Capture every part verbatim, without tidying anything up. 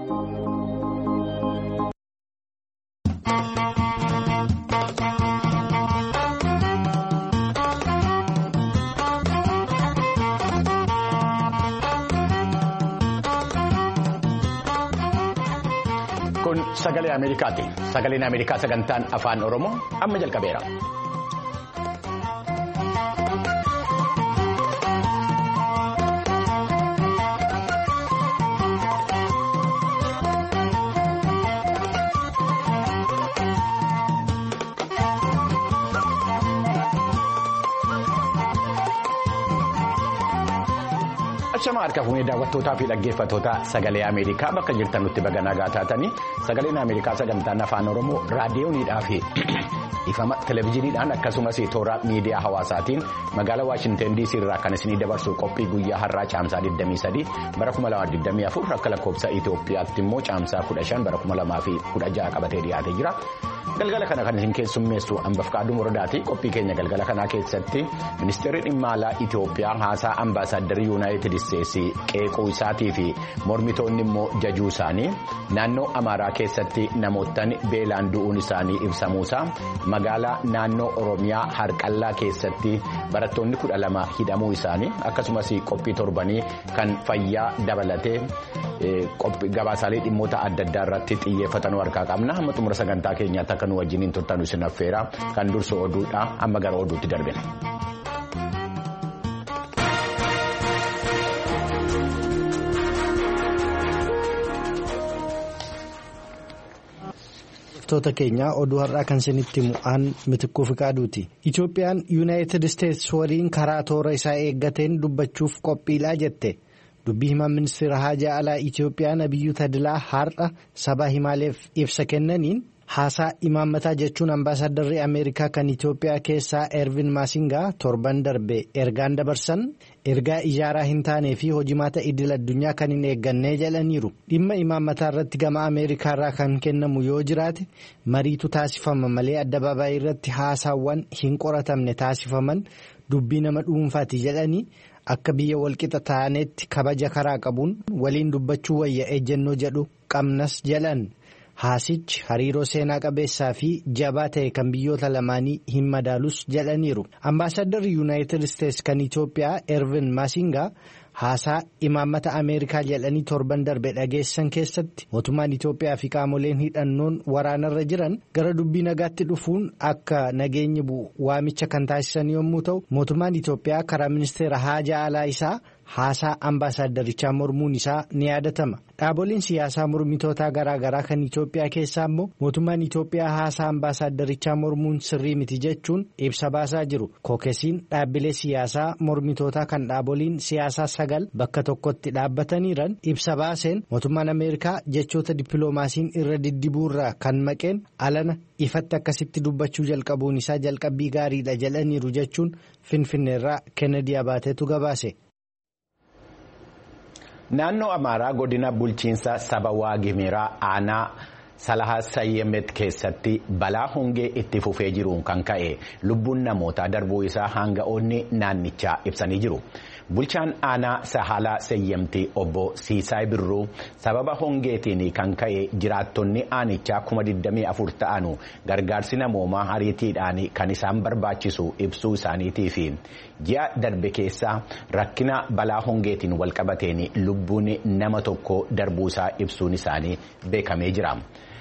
Kun sagalee Ameerikaati. Sagaleen Ameerikaa sagantaan afaan Oromoo amma jalqabeera. Shama harka fuunee daawwattootaa fi dhaggeeffattoota sagalee Ameerikaa bakka jirtan nutti baga nagaa taatanii sagaleen Ameerikaa sagantaan afaan Oromoo raadiyooniidhaa fi ifama televezyiiniidhaan akkasumas toora miidiyaa hawaasaatiin magaalaa Waashinten D C irraa kan isinii dabarsu qophii guyyaa har'aa caamsaa digdamii sadii bara kuma lamaa fi digdamii afur akka lakkoofsa Itoophiyaatti immoo caamsaa kudha shan bara kuma lamaa fi kudha jaha qabatee dhiyaatee jira. Galgala kana kan isin keessummeessu Ambafqaaduu Morodaati. Qophii keenya galgala kanaa keessatti ministeerri dhimma alaa Itoophiyaa haasaa ambaasaaddarii Yuunaayitid Isteetsi qeequu isaatii fi mormitoonni immoo jajuu isaanii naannoo Amaaraa keessatti namoottan beelaan du'uun isaanii ibsamuusaa magaalaa naannoo Oromiyaa Harqallaa keessatti barattoonni kudha lama hidhamuu isaanii akkasumas qophii torbanii kan fayyaa dabalatee gabaasaalee dhimmoota adda addaa irratti xiyyeeffatan harkaa qabna. Hamma xumura sagantaa keenyaatti akka nu wajjiniin turtan isin affeera kan dursu oduudha amma gara oduutti darbina. Toota keenya oduu har'aa kan isinitti mu'aan Mitikkuu Fiqaaduuti. Itoophiyaan Yuunaayitid Isteetsi waliin karaa toora isaa eeggateen dubbachuuf qophiidhaa jette. Dubbii himaan ministeera haajaa alaa Itoophiyaa Nabiyyuu Tadilaa har'a sabaa himaaleef ibsa kennaniin haasaa imaammataa jechuun ambaasaaddarri Ameerikaa kan Itoophiyaa keessaa Ervin Maasingaa torban darbe ergaan dabarsan ergaa ijaaraa hin taanee fi hojimaata idil addunyaa kan hin eeggannee jedhaniiru. Dhimma imaammataa irratti gama Ameerikaarraa kan kennamu yoo jiraate mariitu taasifama malee addabaabaayii irratti haasaawwan hin qoratamne taasifaman dubbii nama dhuunfaati jedhanii. Akka biyya walqixa ta'anetti kabaja karaa qabuun waliin dubbachuu wayya ejjennoo jedhu qabnas jedhan haasichi hariiroo seenaa qabeessaa fi jabaa ta'e kan biyyoota lamaanii hin madaalus jedhaniiru. Ambaasaaddarri Yuunaayitid Isteetsi kan Itoophiyaa Ervin Maasingaa haasaa imaammata Ameerikaa jedhanii torban darbe dhageessan keessatti mootummaan Itoophiyaa fi qaamoleen hidhannoon waraanarra jiran gara dubbii nagaatti dhufuun akka nageenyi bu'u waamicha kan taasisan yommuu ta'u mootummaan Itoophiyaa karaa ministeera haajaa alaa isaa haasaa ambaasaaddarichaa mormuun isaa ni yaadatama. Dhaaboliin siyaasaa mormitootaa garaa garaa kan Itoophiyaa keessaa immoo mootummaan Itoophiyaa haasaa ambaasaaddarichaa mormuun sirrii miti jechuun ibsa baasaa jiru. Kookesiin dhaabbilee siyaasaa mormitootaa kan dhaaboliin siyaasaa sagal bakka tokkotti dhaabbataniiran ibsa baaseen mootummaan Ameerikaa jechoota dippiloomaasiin irra diddibuurraa kan maqeen alana ifatti akkasitti dubbachuu jalqabuun isaa jalqabbii gaariidha jedhaniiru jechuun Finfinneerraa Kennedy Abaateetu gabaase. Naannoo Amaaraa godina bulchiinsa saba Waagimiraa aanaa Salahaa Sayyemet keessatti balaa hongee itti fufee jiruun kan ka'e lubbuun namootaa darbuu isaa hanga'oonni naannichaa ibsanii jiru. Bulchaan aanaa Sahalaa Sayyemtii obbo Siisaay Birruu sababa hongeetiin kan ka'e jiraattonni aanichaa kuma digdamii afur ta'anu gargaarsi namoomaa ariitiidhaan kan isaan barbaachisu ibsuu isaaniitii fi ji'a darbe keessaa rakkina balaa hongeetiin walqabateen lubbuun nama tokko darbuu isaa ibsuun isaanii beekamee jira.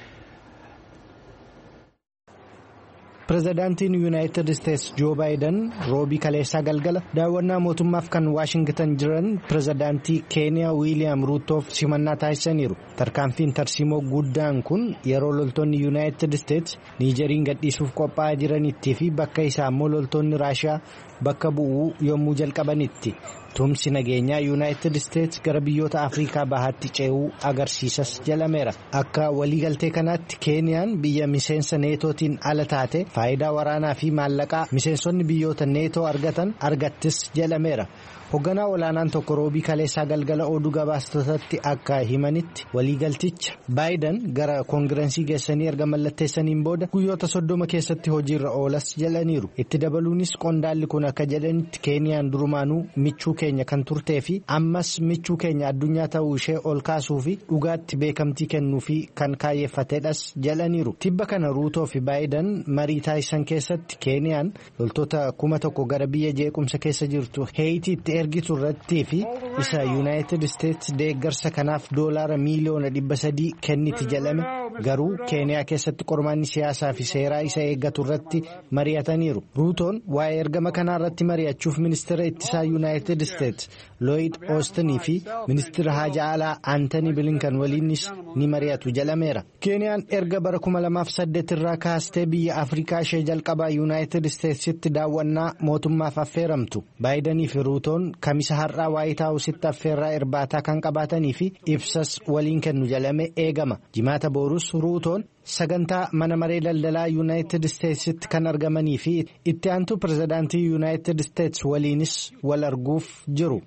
Pireezidaantiin Yuunaayitid Isteetsi Joo Baayiden roobii kaleessaa galgala daawwannaa mootummaaf kan Waashingitan jiran pireezidaantii Keeniyaa Wiiliyaam Ruutoof simannaa taasisaniiru. Tarkaanfiin tarsiimoo guddaan kun yeroo loltoonni Yuunaayitid Isteetsi Niijeriin gadhiisuuf qophaa'aa jiranitti fi bakka isaa immoo loltoonni Raashiyaa bakka bu'uu yommuu jalqabanitti. Tumsi nageenyaa Yuunaayitid Isteetsi gara biyyoota Afrikaa bahaatti ce'uu agarsiisas jedhameera. Akka waliigaltee kanaatti Keeniyaan biyya miseensa neetootiin ala taate faayidaa waraanaa fi maallaqaa miseensonni biyyoota neetoo argatan argattis jedhameera. Hoogganaa olaanaan tokko roobii kaleessaa galgala oduu gabaastotatti akka himanitti waliigalticha Baayiden gara koongirensii geessanii erga mallatteessaniin booda guyyoota soddoma keessatti hojiirra oolas jedhaniiru. Itti dabaluunis qondaalli kun akka jedhanitti Keeniyaan durumaanuu michuu keenya kan turtee fi ammas michuu keenya addunyaa ta'uu ishee ol kaasuu fi dhugaatti beekamtii kennuu fi kan kaayeffatedhas jedhaniiru. Tibba kana Ruutoo fi Baayiden marii taasisan keessatti Keeniyaan loltoota kuma tokko gara biyya jeequmsa keessa jirtu Heeyitiitti ergitu irrattii fi isa Yuunaayitid Isteetsi deeggarsa kanaaf doolaara miiliyoona dhibba sadii kenniti jedhame garuu Keeniyaa keessatti qormaanni siyaasaa fi seeraa isa eeggatu irratti mari'ataniiru. Ruutoon waa'ee ergama kanaa irratti mari'achuuf ministeera ittisaa Yuunaayitid Isteetsi Looyid Oostinii fi ministeera haajaa alaa Aantanii Bilinkan waliinis ni mari'atu jedhameera. Keeniyaan erga bara kuma lamaaf saddeet irraa kaastee biyya Afrikaa ishee jalqabaa Yuunaayitid Isteetsitti daawwannaa mootummaaf affeeramtu. Baayidanii fi Ruutoon kamisa har'aa Waayit Haawusitti affeerraa irbaataa kan qabaatanii fi ibsas waliin kennu jedhamee eegama. Jimaata boorus Ruutoon sagantaa mana maree daldalaa Yuunaayitid Isteetsitti kan argamanii fi itti aantuu pirezidaantii Yuunaayitid Isteetsi waliinis wal arguuf jiru.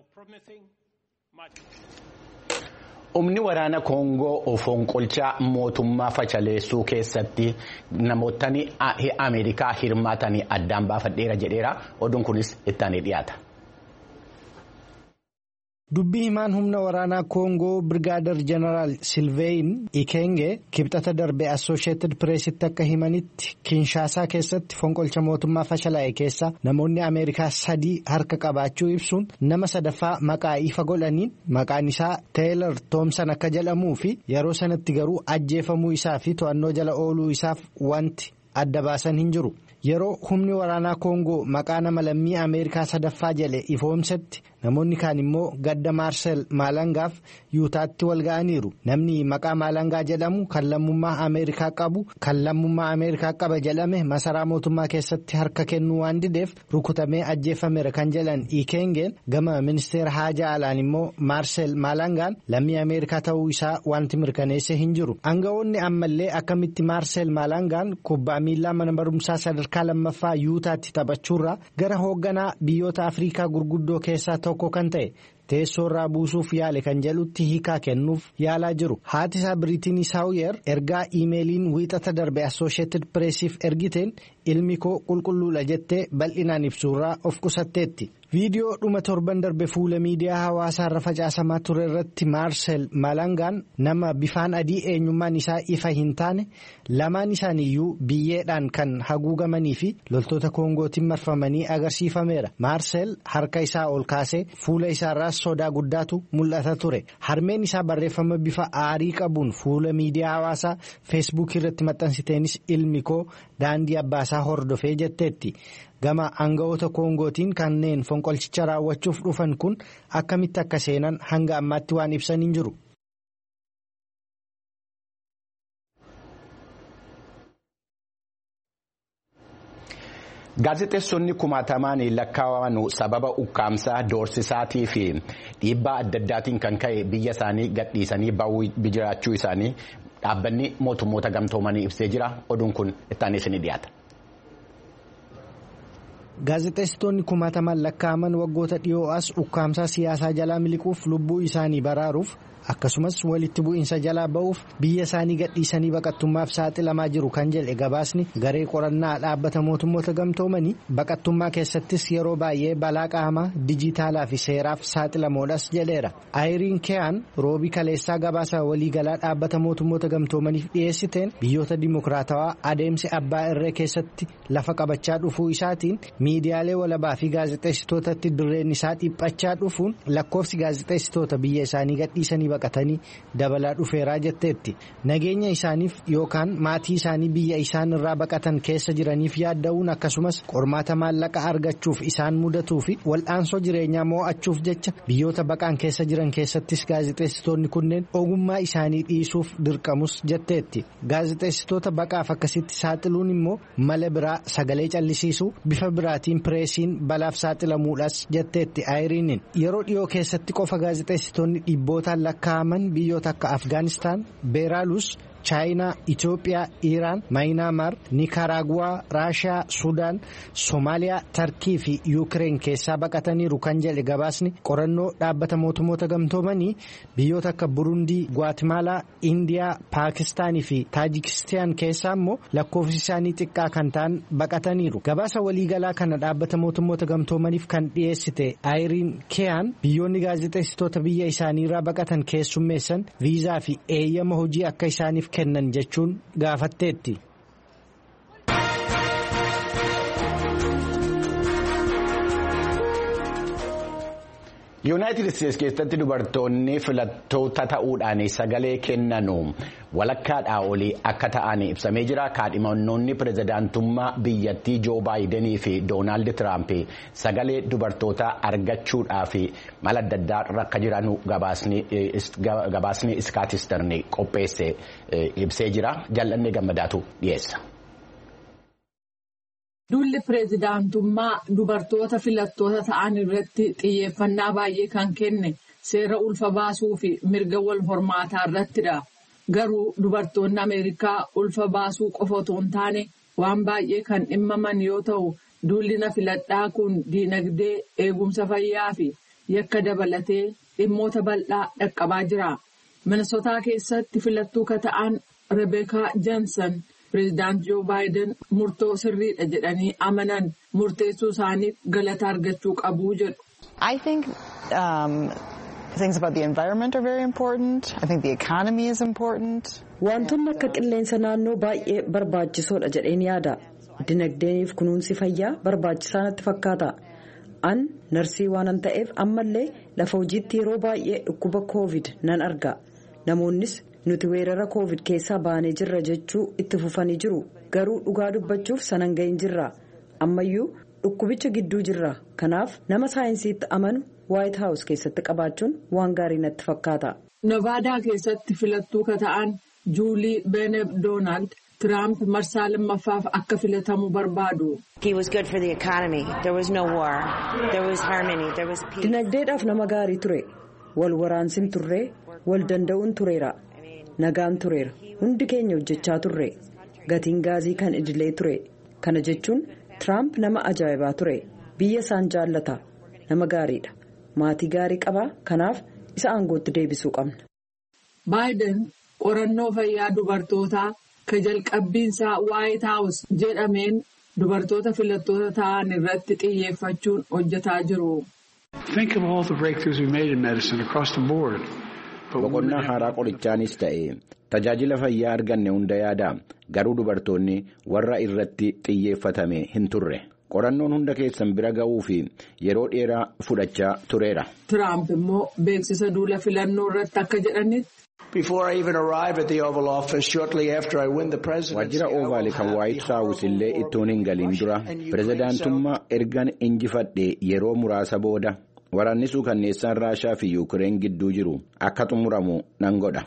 Humni waraana Koongoo fonqolcha mootummaa fashaleessuu keessatti namootni Ameerikaa hirmaatanii addaan baafadheera jedheera. Oduun kunis ittaanee dhiyaata. Dubbii himaan humna waraanaa Koongoo Birgaader Jeneraal Silveeyin Ikenge kibxata darbe Associated Pressitti akka himanitti Kinshaasaa keessatti fonqolcha mootummaa fashalaa'e keessa namoonni Ameerikaa sadii harka qabaachuu ibsuun nama sadaffaa maqaa ifa godhaniin maqaan isaa Teelar Toomsan akka jedhamuu fi yeroo sanatti garuu ajjeefamuu isaa fi to'annoo jala ooluu isaaf wanti adda baasan hin jiru. Yeroo humni waraanaa Koongoo maqaa nama lammii Ameerikaa sadaffaa jedhe ifoomsetti namoonni kaan immoo gadda Maarsel Maalangaaf Yuutaatti wal ga'aniiru. Namni maqaa Maalangaa jedhamu kan lammummaa Ameerikaa qabu kan lammummaa Ameerikaa qaba jedhame masaraa mootummaa keessatti harka kennuu waan dideef rukutamee ajjeefameera kan jedhan Ikengeen gama ministeera haajaa alaan immoo Maarsel Maalangaan lammii Ameerikaa ta'uu isaa wanti mirkaneesse hin jiru. Aangawoonni ammallee akkamitti Maarsel Maalangaan kubbaa miilaa mana barumsaa sadarkaa lammaffaa Yuutaatti taphachuurraa gara hoogganaa biyyoota Afrikaa gurguddoo keessaa tokko kan ta'e teessoo irraa buusuuf yaale kan jedhutti hiikaa kennuuf yaalaa jiru. Haati isaa Biriitiin Saawuyer ergaa iimeeliin wiixata darbe Associated Pressiif ergiteen ilmi koo qulqulluudha jettee bal'inaan ibsuurraa of qusatteetti. Viidiyoo dhuma torban darbe fuula miidiyaa hawaasaa irra facaasamaa ture irratti Maarsel Maalangaan nama bifaan adii eenyummaan isaa ifa hin taane lamaan isaaniiyyuu biyyeedhaan kan haguugamanii fi loltoota Koongootiin marfamanii agarsiifameera. Maarsel harka isaa ol kaasee fuula isaarraas sodaa guddaatu mul'ata ture. Harmeen isaa barreeffama bifa aarii qabuun fuula miidiyaa hawaasaa feesbuuk irratti maxxansiteenis ilmi koo daandii abbaasaa hordofee jetteetti. Gama aangawoota Koongootiin kanneen fonqolchicha raawwachuuf dhufan kun akkamitti akka seenan hanga ammaatti waan ibsan hin jiru. Gaazexeessonni kumaatamaan lakkaa'aman sababa ukkaamsaa doorsisaatii fi dhiibbaa adda addaatiin kan ka'e biyya isaanii gadhiisanii ba'uu jiraachuu isaanii dhaabbanni mootummoota gamtoomanii ibsee jira. Oduun kun ittaanee isinii dhiyaata. Gaazexeessitoonni kumaatamaan lakkaa'aman waggoota dhiyoo as ukkaamsaa siyaasaa jalaa miliquuf lubbuu isaanii baraaruuf akkasumas walitti bu'iinsa jalaa ba'uuf biyya isaanii gadhiisanii baqattummaaf saaxilamaa jiru kan jedhe gabaasni garee qorannaa dhaabbata mootummoota gamtoomanii baqattummaa keessattis yeroo baay'ee balaa qaamaa dijitaalaa fi seeraaf saaxilamoodhas jedheera. Ayiriin Keyaan roobii kaleessaa gabaasa waliigalaa dhaabbata mootummoota gamtoomaniif dhiyeessiteen biyyoota dimokiraatawaa adeemsi abbaa irree keessatti lafa qabachaa dhufuu isaatiin miidiyaalee walabaa fi gaazexeessitootatti dirreen isaa dhiphachaa dhufuun lakkoofsi gaazexeessitoota biyya isaanii gadhiisanii baqatanii dabalaa dhufeeraa jetteetti. Nageenya isaaniif yookaan maatii isaanii biyya isaan irraa baqatan keessa jiraniif yaadda'uun akkasumas qormaata maallaqa argachuuf isaan mudatuu fi wal'aansoo jireenyaa mo'achuuf jecha biyyoota baqaan keessa jiran keessattis gaazexeessitoonni kunneen ogummaa isaanii dhiisuuf dirqamus jetteetti. Gaazexeessitoota baqaaf akkasitti saaxiluun immoo mala biraa sagalee callisiisuu bifa biraatiin pireesiin balaaf saaxilamuudhaas jetteetti. Ayiriiniin yeroo dhiyoo keessatti qofa gaazexeessitoonni dhibbootaan lakkaa'aman biyyoota akka Afgaanistaan, Beelaaruus, chaayinaa, Itoophiyaa, Iraan, Maayinaamaar, Nikaraaguwaa, Raashiyaa, Sudaan, Soomaaliyaa, Tarkii fi Yuukireen keessaa baqataniiru kan jedhe gabaasni qorannoo dhaabbata mootummoota gamtoomanii biyyoota akka Burundii, Guatemaalaa, Indiyaa, Paakistaanii fi Taajikistaan keessaa immoo lakkoofsi isaanii xiqqaa kan ta'an baqataniiru. Gabaasa waliigalaa kana dhaabbata mootummoota gamtoomaniif kan dhiyeessite Ayiriin Keyaan biyyoonni gaazexeessitoota biyya isaaniirraa baqatan keessummeessan viizaa fi eeyyama hojii akka isaaniif kennan jechuun gaafatteetti. Yuunaayitid Isteetsi keessatti dubartoonni filattoota ta'uudhaan sagalee kennanu walakkaadhaa olii akka ta'an ibsamee jira. Kaadhimamoonni pirezidaantummaa biyyattii Joo Baayidenii fi Doonaald Tiraamp sagalee dubartoota argachuudhaaf mala adda addaa rakka jiran gabaasni iskaatisterni qopheesse ibsee jira. Jal'annee Gammadaatu dhiyeessa. Duulli pireezidaantummaa dubartoota filattoota ta'an irratti xiyyeeffannaa baay'ee kan kenne seera ulfa baasuu fi mirga wal hormaataa irrattidha. Garuu dubartoonni Ameerikaa ulfa baasuu qofa otoo hin taane waan baay'ee kan dhimmaman yoo ta'u, duulli na filadhaa kun diinagdee, eegumsa fayyaa fi yakka dabalatee dhimmoota bal'aa dhaqqabaa jira. Minnesotaa keessatti filattuu ka ta'an Rebeekaa Joonsan. Pireezidaant Joo Baayiden murtoo sirriidha jedhanii amanan murteessuu isaaniif galata argachuu qabu jedhu. I think um, things about the environment are very important. I think the economy is important. Wantoonni akka qilleensa naannoo baay'ee barbaachisoodha jedheen yaada. Dinagdeeniif kunuunsi fayyaa barbaachisaa natti fakkaata. An narsii waanan ta'eef ammallee lafa hojiitti yeroo baay'ee dhukkuba koovid nan arga. Namoonnis nuti weerara koovid keessaa baanee jirra jechuu itti fufanii jiru. Garuu dhugaa dubbachuuf sanan ga'in jirra. Ammayyuu dhukkubicha gidduu jirra. Kanaaf nama saayinsiitti amanu White House keessatti qabaachuun waan gaarii natti fakkaata. Nevaadaa keessatti filattuu ka ta'an Juulii Beeneb Doonaald Tiraamp marsaa lammaffaaf akka filatamu barbaadu. He was good for the economy. There was no war. There was harmony. There was peace. Dinagdeedhaaf nama gaarii ture. Wal waraansin turre, wal danda'uun tureera. Nagaan tureera. Hundi keenya hojjechaa turre. Gatiin gaazii kan idilee ture. Kana jechuun Tiraamp nama ajaa'ibaa ture. Biyya isaan jaallata. Nama gaariidha. Maatii gaarii qaba. Kanaaf isa aangootti deebisuu qabna. Baayiden qorannoo fayyaa dubartootaa ka jalqabbiinsaa White House jedhameen dubartoota filattoota ta'an irratti xiyyeeffachuun hojjetaa jiru. Think of all the breakthroughs we made in medicine across the board. Boqonnaa haaraa qorichaanis ta'e tajaajila fayyaa arganne hunda yaada. Garuu dubartoonni warra irratti xiyyeeffatame hin turre. Qorannoon hunda keessan bira ga'uu fi yeroo dheeraa fudhachaa tureera. Tiraamp immoo beeksisa duula filannoo irratti akka jedhanitti. Before I even arrive at the Oval Office, shortly after I win the presidency, Wajjira Ovaali kan White House illee ittoon hin galin dura pirezidaantummaa ergan injifadhe yeroo muraasa booda waraanni suukanneessaan Raashaa fi Yuukireen gidduu jiru akka xumuramu nan godha.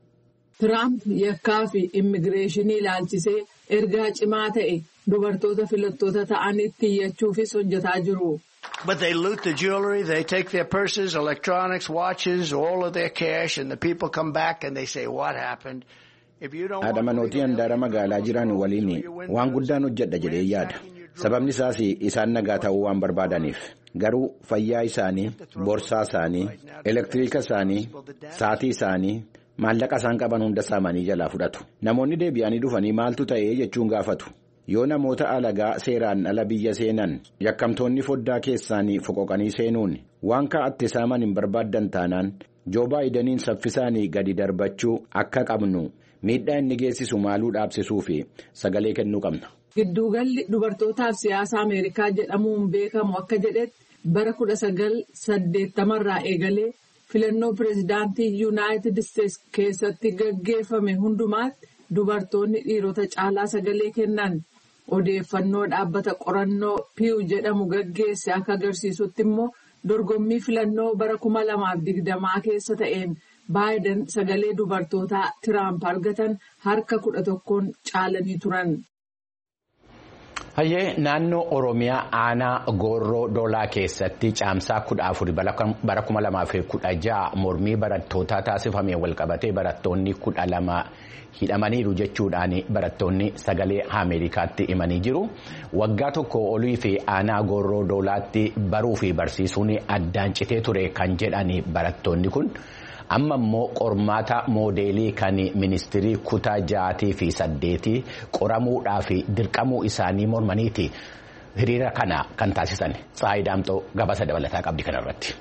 Tiraamp yakkaa fi immigireeshinii ilaalchisee ergaa cimaa ta'e dubartoota filattoota ta'anitti iyyachuufis hojjetaa jiru. But they loot the jewelry, they take their purses, electronics, watches, all of their cash, and the people come back and they say, what happened? If you don't Haadha manootii handaara magaalaa jiran waliin waan guddaan hojjedha jedhee yaada. Sababni isaas isaan nagaa ta'uu waan barbaadaniif. Garuu fayyaa isaanii, borsaa isaanii, elektiriika isaanii, saatii isaanii, maallaqa isaan qaban hunda saamanii jalaa fudhatu. Namoonni deebi'anii dhufanii maaltu ta'ee jechuun gaafatu. Yoo namoota alagaa seeraan ala biyya seenan yakkamtoonni foddaa keessaanii foqoqanii seenuun waan kaa'atte saaman hin barbaaddan taanaan Joo Baayideniin saffisaanii gadi darbachuu akka qabnu miidhaa inni geessisu maaluu dhaabsisuu fi sagalee kennuu qabna. Gidduugalli dubartootaaf siyaasa Ameerikaa jedhamuun beekamu akka jedhetti bara kudha sagal saddeettamarraa eegalee filannoo pireezidaantii Yuunaayitid Isteetsi keessatti gaggeeffame hundumaatti dubartoonni dhiirota caalaa sagalee kennan. Odeeffannoo dhaabbata qorannoo Pew jedhamu gaggeesse akka agarsiisutti immoo dorgommii filannoo bara kuma lamaaf digdamaa keessa ta'een Baayiden sagalee dubartootaa Tiraamp argatan harka kudha tokkoon caalanii turan. Hayyee naannoo Oromiyaa aanaa Gooroo Doolaa keessatti caamsaa kudha afur bara kuma lamaa fi kudha jaha mormii barattootaa taasifamee walqabatee barattoonni kudha lama hidhamaniiru jechuudhaan barattoonni sagalee Ameerikaatti himanii jiru. Waggaa tokko olii fi aanaa Gooroo Doolaatti baruu fi barsiisuun addaan citee ture kan jedhan barattoonni kun. Amma immoo qormaata moodeelii kan ministirii kutaa ja'aatii fi saddeetii qoramuudhaa fi dirqamuu isaanii mormaniiti hiriira kana kan taasisan. Tsaayi Daamxoo gabaasa dabalataa qabdi kanarratti.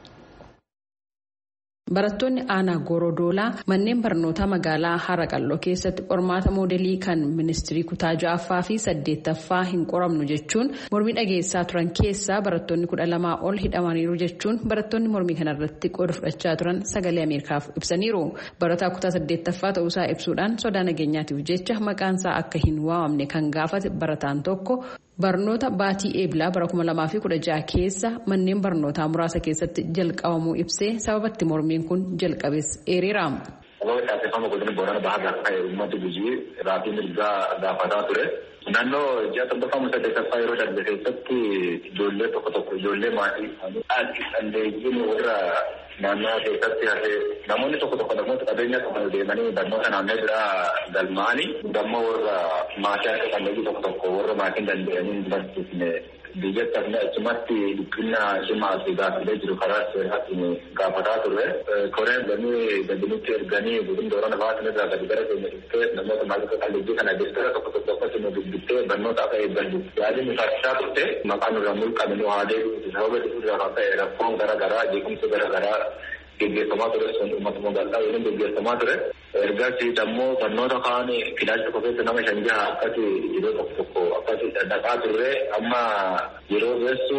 Barattoonni aanaa Gooroo Doolaa manneen barnootaa magaalaa Haraqalloo keessatti qormaata moodelii kan ministirii kutaa ja'affaa fi saddeettaffaa hin qoramnu jechuun mormii dhageessaa turan keessaa barattoonni kudha lamaa ol hidhamaniiru jechuun barattoonni mormii kanarratti qooda fudhachaa turan sagalee Ameerikaaf ibsaniiru. Barataa kutaa saddeettaffaa ta'uusaa ibsuudhaan sodaa nageenyaatiif jecha maqaansaa akka hin waamamne kan gaafate barataan tokko barnoota baatii eebilaa bara kuma lamaa fi kudha jaha keessa manneen barnootaa muraasa keessatti jalqabamuu ibsee sababatti mormiin kun jalqabes eereera. Sababa taasifama godina Boorana Bahaa gaafa uummata Gujii raatii mirgaa gaafataa ture. Naannoo ji'a torbaffaa saddeettaffaa yeroo darbe keessatti ijoollee tokko tokko ijoollee maatii dhalleeyyiin warra naannoo keessatti hafee namoonni tokko tokko namoota qabeenya qaban deemanii barnoota naannoo biraa galmaanii dammoo warra maatii akka dhalleeyyii tokko tokko warra maatiin danda'anii hin barsiifne biyyattii fi achumatti dhiphina cimaa fi gaaffilee jiru karaa seeraatiin gaafataa ture. Koreen gamii gadinitti erganii godina Boorana Bahaa irraa gadi gara keenya dhuftee namoota maatii dhalleeyyii kana deessara tokko tokko akkasuma dubbistee barnoota akka eeggannu yaadni taasisaa turte maqaan irraa mul'amnu haadee sababa irraa kan ta'e rakkoon garaagaraa jeequmsa garaagaraa gaggeeffamaa ture sun uummata magaalaa waliin gaggeeffamaa ture. Ergasii dammoo barnoota kaan kilaasii tokko keessa nama shan jaha akkasi yeroo tokko tokko akkasi dhaqaa turre amma yeroo geessu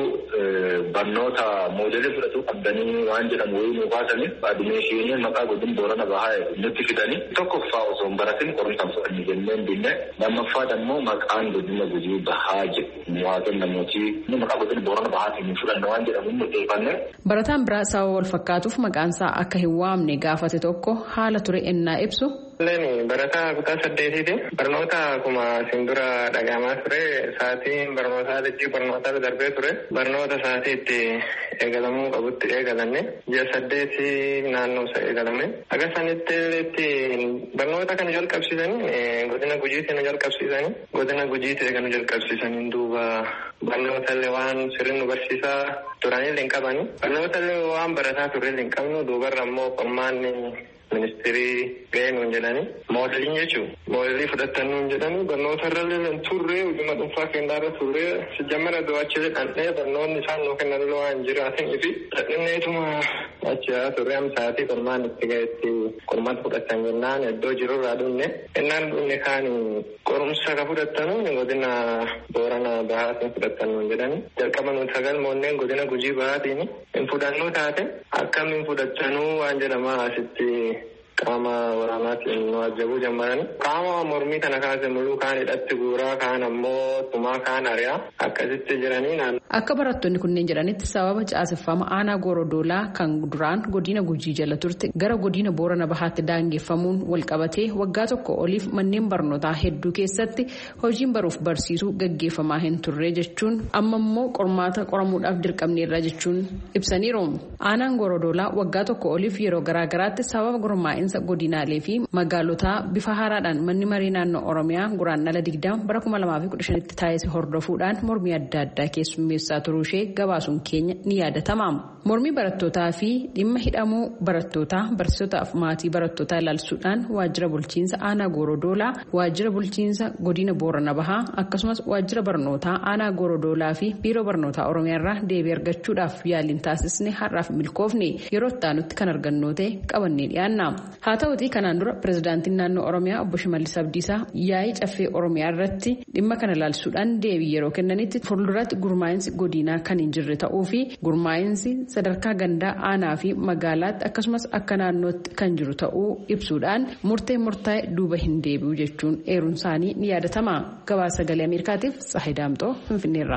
barnoota moodeelii fudhatu qabdanii waan jedhamu wayii nu baasaniif adimeeshinii maqaa godina Boorana Bahaa nutti fidanii tokkoffaa osoo hin baratin qorumsa fudhanii jenneen binne lammaffaa dammoo maqaan godina Gujii Bahaa jedhu waaqen namooti maqaa godina Boorana Bahaatiin fudhanna waan jedhamu murteeffanne. Barataan biraa sababa wal fakkaatuuf maqaansaa akka hin waamne gaafate tokko haala ture ennaa ibsu. Leeni barataa kutaa saddeetiiti. Barnoota akkuma isin dura dhagahamaa ture sa'aatiin barnootaa jechii barnootaa darbee ture. Barnoota sa'aatii itti eegalamuu qabutti eegalanne ji'a saddeeti naannoo isa eegalame. Akka sanitti itti barnoota kana jalqabsiisanii godina Gujiitti nu jalqabsiisanii godina Gujiitti kan nu jalqabsiisanii duuba barnoota illee waan sirriin nu barsiisaa turanillee hin qabani. Barnoota illee waan barataa turrellee hin qabnu duubarra immoo qormaanni ministirii ga'ee nuun jedhanii moodeliin jechuun moodelii fudhatan nuun jedhanii barnoota irra turree hojii dhuunfaa keenyaarra turree sijjammara do'achilee dhandhee barnoonni isaan nuu kennan waan jiraatanii fi dhadhinneetuma achaa turree amsaatii qormaan itti ga'etti qormaata fudhatan jennaan iddoo jirurraa dhunne innaan dhunne kaan qorumsa ka fudhatanu godina Boorana Bahaatiin fudhatan nuun jedhanii jalqaba nuun sagal moonneen godina Gujii Bahaatiin hin fudhannuu taate akkamiin fudhatanuu waan jedhamaa asitti qaama waraanaatiin nu ajjabuu jammaranii qaama mormii kana kaase muluu kaan hidhatti guuraa kaan ammoo tumaa kaan ari'aa akkasitti jiranii naan. Akka barattoonni kunneen jedhanitti sababa caaseffama aanaa Gooroo Doolaa kan duraan godina Gujii jala turte gara godina Boorana Bahaatti daangeffamuun walqabatee waggaa tokko oliif manneen barnootaa hedduu keessatti hojiin baruuf barsiisuu gaggeeffamaa hin turre jechuun amma immoo qormaata qoramuudhaaf dirqamneerra jechuun ibsaniiru. Aanaan Gooroo Doolaa waggaa tokko oliif yeroo garaagaraatti sababa gurmaa'insa godinaalee fi magaalotaa bifa haaraadhaan manni marii naannoo Oromiyaa guraandhala digdama bara kuma lamaa fi kudha shanitti taasise hordofuudhaan mormii adda addaa keessummeessaa turuu ishee gabaasuun keenya ni yaadatama. Mormii barattootaa fi dhimma hidhamuu barattootaa barsiisotaa fi maatii barattootaa ilaalchisuudhaan waajjira bulchiinsa aanaa Gooroo Doolaa, waajjira bulchiinsa godina Boorana Bahaa akkasumas waajjira barnootaa aanaa Gooroo Doolaa fi biiroo barnootaa Oromiyaa irraa deebii argachuudhaaf yaaliin taasisne har'aaf milkoofne yeroo itti kan argannoo ta'e qabannee dhiyaanna. Haa ta'uutii kanaan dura pirezidaantiin naannoo Oromiyaa obbo Shimallis Abdiisaa yaa'ii caffee Oromiyaa irratti dhimma kana ilaalchisuudhaan deebii yeroo kennanitti fuulduratti gurmaa'insi godinaa kan hin jirre ta'uu fi gurmaa'insi sadarkaa gandaa aanaa fi magaalaatti akkasumas akka naannootti kan jiru ta'uu ibsuudhaan murtee murtaa'e duuba hin deebi'u jechuun eeruun isaanii ni yaadatama. Gabaasa sagalee Ameerikaatiif Tsaayi Daamxoo Finfinneerra.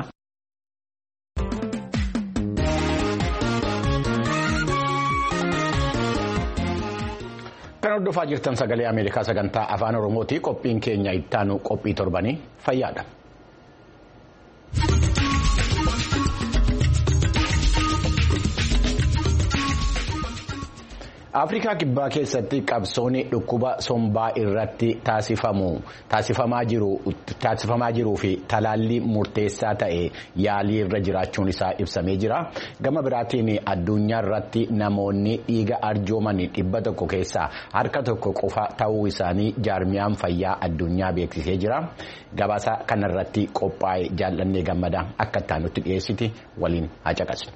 Kan hordofaa jirtan sagalee Ameerikaa sagantaa afaan Oromooti. Qophiin keenya ittaanu qophii torbanii fayyaadha. Afrikaa kibbaa keessatti qabsoonni dhukkuba sombaa irratti taasifamaa jiruu fi talaallii murteessaa ta'e yaalii irra jiraachuun isaa ibsamee jira. Gama biraatiin addunyaa irratti namoonni dhiiga arjooman dhibba tokko keessaa harka tokko qofa ta'uu isaanii jaarmiyaan fayyaa addunyaa beeksisee jira. Gabaasa kanarratti qophaa'e jaallannee gammadaa akka itti dhiyeessiti waliin haa caqasnu.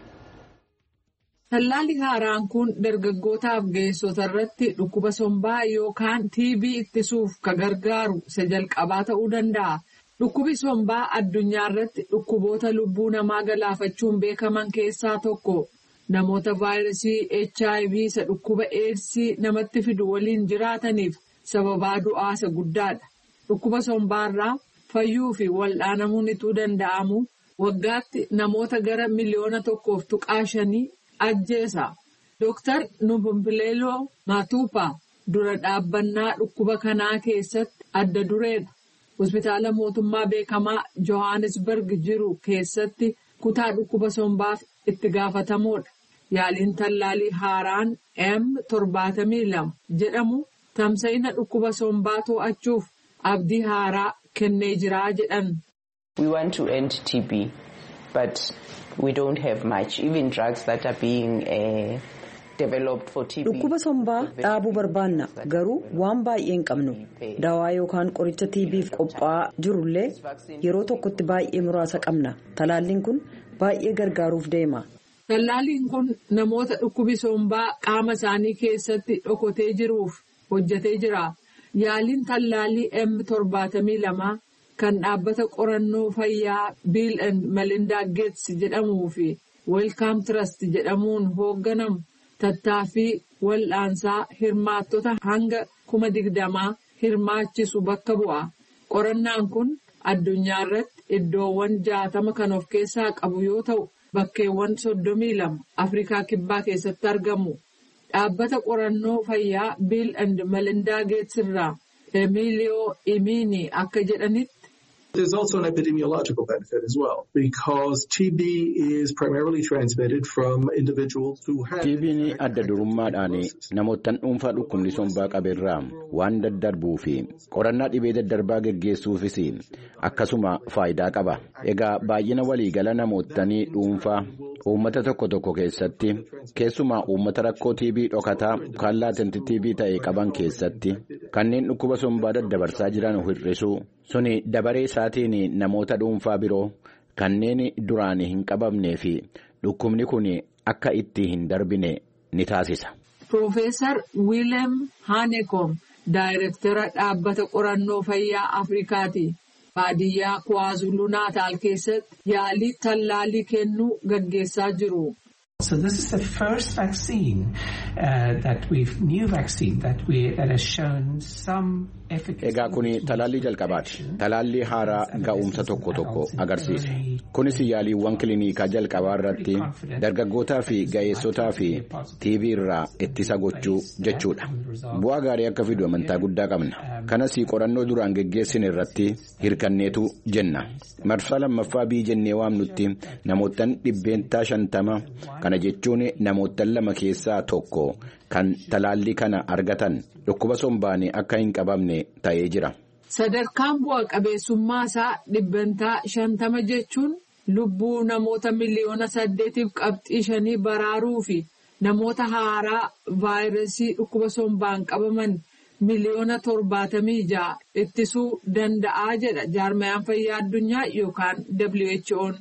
Tallaalli haaraan kun dargaggootaaf ga'eessota irratti dhukkuba sombaa yookaan T B ittisuuf kan gargaaru isa jalqabaa ta'uu danda'a. Dhukkubi sombaa addunyaa irratti dhukkuboota lubbuu namaa galaafachuun beekaman keessaa tokko. Namoota vaayirasii H I V isa dhukkuba eedsii namatti fidu waliin jiraataniif sababaa du'aa isa guddaadha. Dhukkuba sombaarraa fayyuu fi wal'aanamuun ituu danda'amu waggaatti namoota gara miliyoona tokkoof tuqaa shanii ajjeesa. Dooktar Numpumpuleeloo Maatuupaa dura dhaabbannaa dhukkuba kanaa keessatti adda dureedha. Hospitaala mootummaa beekamaa Johannesburg jiru keessatti kutaa dhukkuba sombaaf itti gaafatamoodha. Yaaliin tallaalii haaraan M torbaatamii lama jedhamu tamsa'ina dhukkuba sombaa to'achuuf abdii haaraa kennee jiraa jedhan. We want to end T B, but we don't have much. Even drugs that are being uh, developed for T B. Dhukkuba sombaa dhaabuu barbaanna garuu waan baay'ee hin qabnu. Dawaa yookaan qoricha T B'f qophaa'aa jirullee yeroo tokkotti baay'ee muraasa qabna. Talaalliin kun baay'ee gargaaruuf deema. Tallaalliin kun namoota dhukkubi sombaa qaama isaanii keessatti dhokotee jiruuf hojjetee jira. Yaaliin tallaalii M torbaatamii lama kan dhaabbata qorannoo fayyaa Bill and Melinda Gates jedhamuu fi Wellcome Trust jedhamuun hoogganamu tattaaffii wal'aansaa hirmaattota hanga kuma digdamaa hirmaachisu bakka bu'a. Qorannaan kun addunyaa irratti iddoowwan jaatama kan of keessaa qabu yoo ta'u bakkeewwan soddomii lama Afrikaa kibbaa keessatti argamu. Dhaabbata qorannoo fayyaa Bill and Melinda Gates irraa Emilio Imini akka jedhanitti. There's also an epidemiological benefit as well because T B is primarily transmitted from individuals who have T B ni adda durummaadhaan namootaan dhuunfaa dhukkubni sombaa qabeerraa waan daddarbuu fi qorannaa dhibee daddarbaa geggeessuufis akkasuma faayidaa qaba. Egaa baay'ina waliigala namootanii dhuunfaa uummata tokko tokko keessatti keessumaa uummata rakkoo T B dhokataa kan laatanti T B ta'e qaban keessatti kanneen dhukkuba sombaa daddabarsaa jiran hir'isuu suni dabaree isaatiin namoota dhuunfaa biroo kanneen duraan hin qabamnee fi dhukkubni kun akka itti hin darbine ni taasisa. Profeesar Willem Hanekom daayirektara dhaabbata qorannoo fayyaa Afrikaati. Baadiyyaa KwaZulu Natal keessatti yaalii tallaalii kennuu gaggeessaa jiru. So this is the first vaccine uh, that we've new vaccine that we that has shown some efficacy. Egaa kuni talaallii jalqabaati. Talaallii haaraa ga'umsa tokko tokko agarsiisa. Kunis yaaliiwwan kiliinikaa jalqabaa irratti dargaggootaa fi ga'eessotaa fi T B irraa ittisa gochuu jechuudha. Bu'aa gaarii akka fidu amantaa guddaa qabna. Kanas qorannoo duraan geggeessine irratti hirkanneetu jenna. Marsaa lammaffaa bii jennee waamnutti namootaan dhibbeentaa shantama kana jechuun namootaan lama keessaa tokko kan talaallii kana argatan dhukkuba sombaan akka hin qabamne ta'ee jira. Sadarkaan bu'a qabeessummaa isaa dhibbentaa shantama jechuun lubbuu namoota miliyoona saddeetiif qabxii shanii baraaruu fi namoota haaraa vaayirasii dhukkuba sombaan qabaman miliyoona torbaatamii ja'a ittisuu danda'a jedha jaarmayaan fayyaa addunyaa yookaan W H O'n.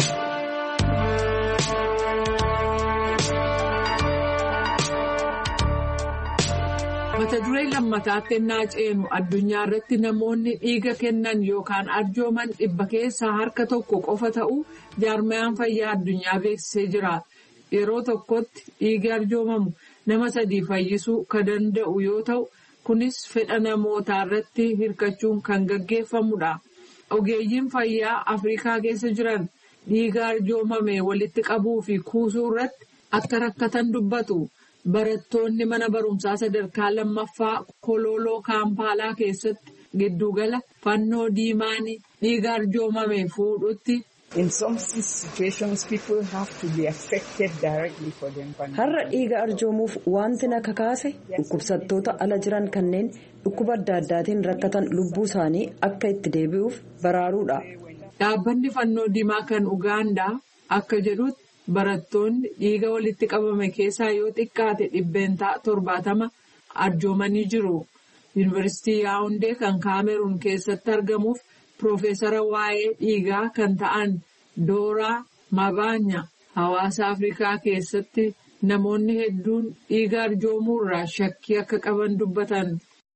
Mata duree lammataatti ennaa ceenu addunyaa irratti namoonni dhiiga kennan yookaan arjooman dhibba keessaa harka tokko qofa ta'uu jaarmayaan fayyaa addunyaa beeksisee jira. Yeroo tokkotti dhiigi arjoomamu nama sadii fayyisuu kan danda'u yoo ta'u kunis fedha namootaa irratti hirkachuun kan gaggeeffamudha. Ogeeyyiin fayyaa Afrikaa keessa jiran dhiiga arjoomame walitti qabuu fi kuusuu irratti akka rakkatan dubbatu. Barattoonni mana barumsaa sadarkaa lammaffaa Kololoo Kaampaalaa keessatti giddugala fannoo diimaanii dhiiga arjoomame fuudhutti In some situations, people have to be affected directly for them. Har'a dhiiga arjoomuuf wanti na kakaase dhukkubsattoota ala jiran kanneen dhukkuba adda addaatiin rakkatan lubbuu isaanii akka itti deebi'uuf baraaruudha. Dhaabbanni fannoo diimaa kan Ugaandaa akka jedhutti barattoonni dhiiga walitti qabame keessaa yoo xiqqaate dhibbeentaa torbaatama arjoomanii jiru. Yuunivarsiitii Yaawundee kan Kaameruun keessatti argamuuf Piroofeesara waa'ee dhiigaa kan ta'an Dooraa Mabaanya hawaasa Afrikaa keessatti namoonni hedduun dhiiga arjoomuurraa shakkii akka qaban dubbatan.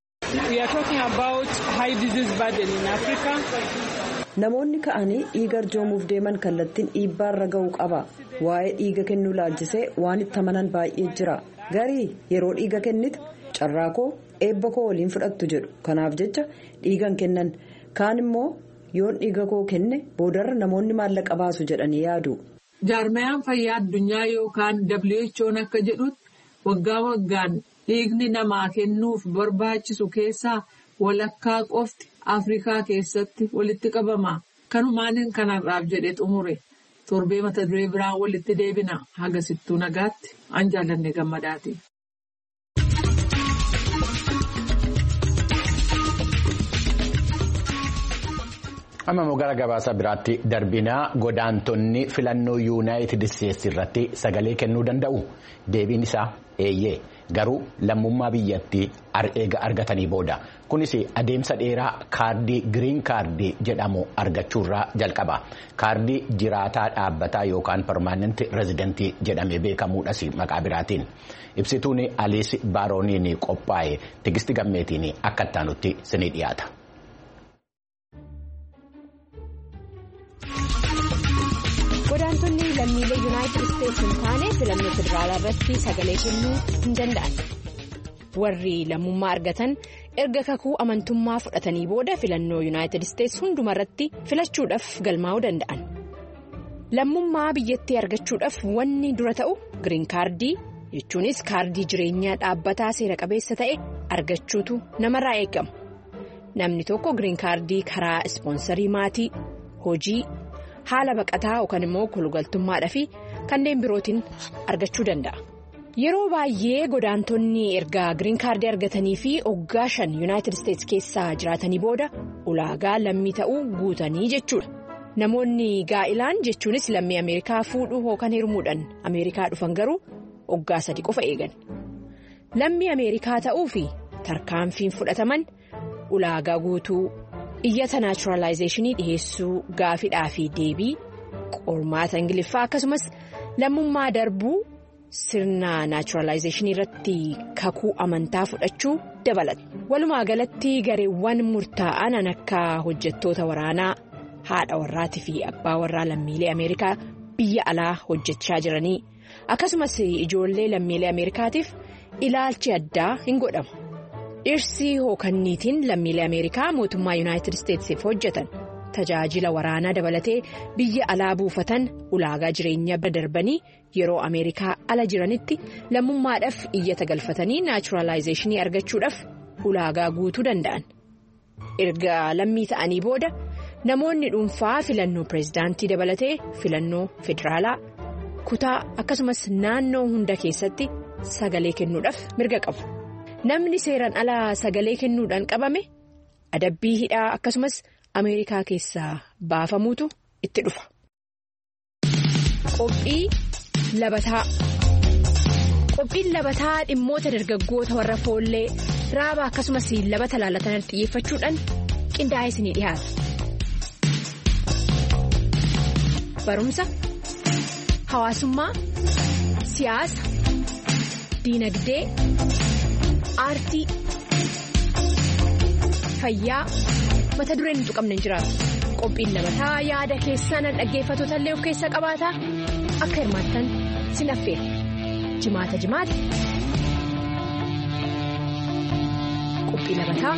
Namoonni ka'anii dhiiga arjoomuuf deeman kallattiin dhiibbaarra ga'uu qaba. Waa'ee dhiiga kennuu laalchisee waan itti amanan baay'ee jira. Garii yeroo dhiiga kennitu carraa koo eebba koo waliin fudhattu jedhu. Kanaaf jecha dhiigan kennan. Kaan immoo yoon dhiiga koo kenne boodarra namoonni maallaqa baasu jedhanii yaadu. Jaarmayaan fayyaa addunyaa yookaan W H O akka jedhutti waggaa waggaan dhiigni namaa kennuuf barbaachisu keessaa walakkaa qofti Afrikaa keessatti walitti qabama. Kanumaan kanarraaf jedhee xumure. Torbee mata duree biraan walitti deebina. Haga sittuu nagaatti an jaallanne gammadaati. Amma immoo gara gabaasa biraatti darbinaa godaantonni filannoo yuunaayitid isteetsi irratti sagalee kennuu danda'u. Deebiin isaa eeyyee garuu lammummaa biyyattii eega argatanii booda. Kunis adeemsa dheeraa kaardii giriin kaardii jedhamu argachuurraa jalqaba. Kaardii jiraataa dhaabbataa yookaan permaanenti rezidentii jedhamee beekamuudhas maqaa biraatiin. Ibsituun Aliis Baarooniin qophaa'e Tigisti Gammeetiin akka ittaanutti sinii dhiyaata. Godaantonni lammiilee yuunaayitid isteetsi hin taane filannoo federaalaa irratti sagalee kennuu hin danda'an. Warri lammummaa argatan erga kakuu amantummaa fudhatanii booda filannoo yuunaayitid isteetsi hundumarratti filachuudhaaf galmaa'uu danda'an. Lammummaa biyyattii argachuudhaaf wanni dura ta'u giriin kaardii jechuunis kaardii jireenyaa dhaabbataa seera qabeessa ta'e argachuutu namarraa eegama. Namni tokko giriin kaardii karaa ispoonsarii maatii, hojii, haala baqataa yookaan immoo kolugaltummaadhaa fi kanneen birootiin argachuu danda'a. Yeroo baay'ee godaantonni erga giriin kaardii argatanii fi waggaa shan yuunaayitid isteetsi keessaa jiraatanii booda ulaagaa lammii ta'uu guutanii jechuudha. Namoonni gaa'ilaan jechuunis lammii Ameerikaa fuudhuu yookaan hirmuudhaan Ameerikaa dhufan garuu waggaa sadi qofa eegan. Lammii Ameerikaa ta'uu fi tarkaanfiin fudhataman ulaagaa guutuu, iyyata naachuraalaayizeeshinii dhiheessuu, gaafidhaa fi deebii, qormaata Ingiliffaa akkasumas lammummaa darbuu sirna naachuraalaayizeeshinii irratti kakuu amantaa fudhachuu dabalata. Walumaa galatti gareewwan murtaa'an akka hojjettoota waraanaa, haadha warraatii fi abbaa warraa lammiilee Ameerikaa biyya alaa hojjechaa jiranii akkasumas ijoollee lammiilee Ameerikaatiif ilaalchi addaa hin godhamu. Dhirsi hookanniitiin lammiilee Ameerikaa mootummaa yuunaayitid isteetsiif hojjetan tajaajila waraanaa dabalatee biyya alaa buufatan ulaagaa jireenyaa bira darbanii yeroo Ameerikaa ala jiranitti lammummaadhaaf iyyata galfatanii naachuraalaayizeeshinii argachuudhaaf ulaagaa guutuu danda'an. Erga lammii ta'anii booda namoonni dhuunfaa filannoo pireezidaantii dabalatee filannoo federaalaa kutaa akkasumas naannoo hunda keessatti sagalee kennuudhaaf mirga qabu. Namni seeraan alaa sagalee kennuudhaan qabame adabbii hidhaa akkasumas Ameerikaa keessaa baafamuutu itti dhufa. Qophii labataa. Qophiin labataa dhimmoota dargaggoota warra foollee raaba akkasumas labata laalatan xiyyeeffachuudhaan qindaa'ee isinii dhiyaata. Barumsa, hawaasummaa, siyaasa, diinagdee, aartii, fayyaa mata dureen hin tuqamne hin jiraatu. Qophiin labataa yaada keessan dhaggeeffattoota illee of keessa qabaata akka hirmaattan sin affeera. Jimaata jimaata. Qophii labataa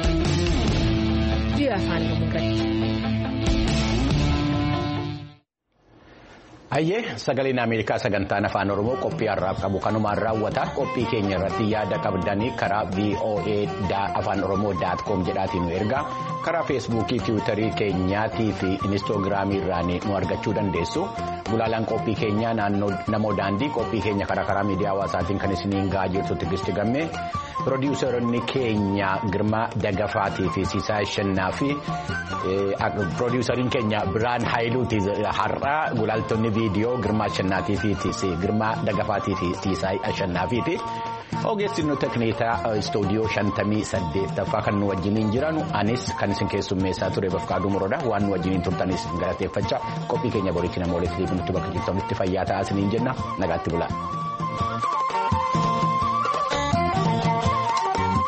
biyya afaan Oromoo irratti. Hayyee sagaleen Ameerikaa sagantaan afaan Oromoo qophii har'aaf qabu kanumaan raawwata. Qophii keenya irratti yaada qabdanii karaa v o a afaan oromoo dot com jedhaatiin nu ergaa. Karaa feesbuukii, tiwiitarii keenyaatii fi inistoogiraamii irraan nu argachuu dandeessu. Gulaalaan qophii keenyaa namoo daandii qophii keenya karaa karaa miidiyaa hawaasaatiin kan isiniin gahaa jirtu Tigisti Gammee. Pirodiiwusaronni keenya Girmaa Dagafaatii fi Siisaa Shannaa fi pirodiiwusariin keenya Biraan Haayiluuti har'aa gulaaltonni viidiyoo Girmaa Shannaatii fi Girmaa Dagafaatii fi Siisaa Shannaafiiti. Ogeessinu tekniikaa istuudiyoo shantamii saddeettaffaa kan nu wajjiniin jiran anis kan isin keessummeessaa ture Bafqaaduu Moroodha. Waan nu wajjiniin turtanis galateeffachaa qophii keenya boriitti namoota nutti bakka jirtanitti fayyaa ta'aa isiniin jenna nagaatti bulaa.